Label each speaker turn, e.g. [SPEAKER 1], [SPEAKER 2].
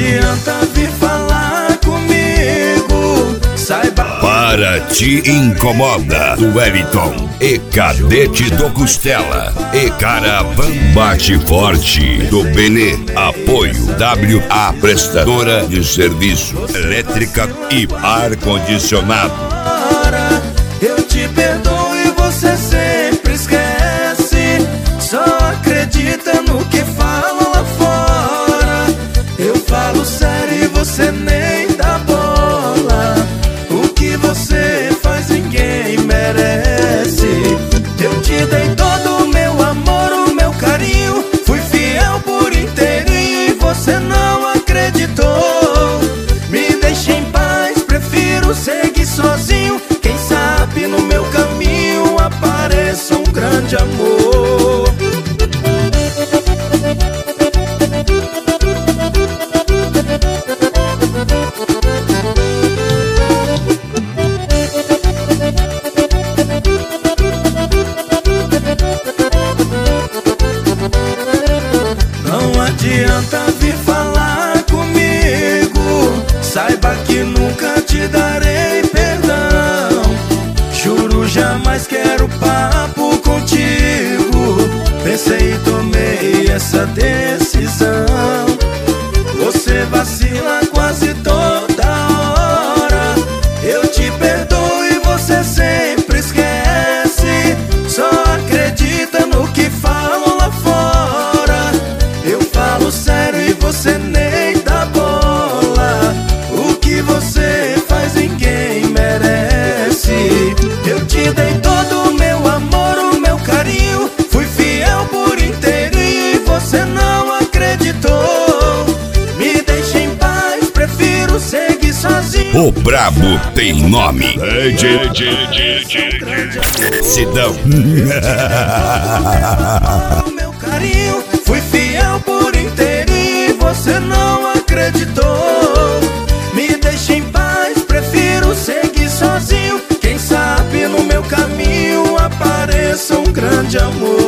[SPEAKER 1] adianta vir falar comigo, saiba.
[SPEAKER 2] Para Te Incomoda, do Wellington e Cadete do Costela e Caravan Bate Forte do Benê. Apoio WA Prestadora de Serviço Elétrica e Ar-Condicionado.
[SPEAKER 1] Eu te perdoo e você sempre esquece, só acredita no que falam lá fora. Eu falo sério e você nem dá bola. O que você faz ninguém merece. Eu te dei todo o meu amor, o meu carinho, fui fiel por inteirinho e você não acreditou. Me deixa em paz, prefiro seguir sozinho. Quem sabe no meu caminho apareça um grande amor. Não adianta vir falar comigo, saiba que nunca te darei perdão. Juro, jamais quero papo contigo. Pensei e tomei essa decisão. Você vacila quase toda hora. Eu te perdoo e você sempre esquece, só acredita no que falam lá fora. Eu falo sério e você nem dá bola. O que você faz ninguém merece. Eu te dei todo o meu amor, o meu carinho, fui fiel por inteirinho e você não acreditou. Me deixa em paz, prefiro seguir sozinho.
[SPEAKER 2] O brabo tem nome. Sidão.
[SPEAKER 1] O meu carinho, fui fiel por inteirinho e você não acreditou. Me deixa em paz, prefiro seguir sozinho. Quem sabe no meu caminho apareça um grande amor.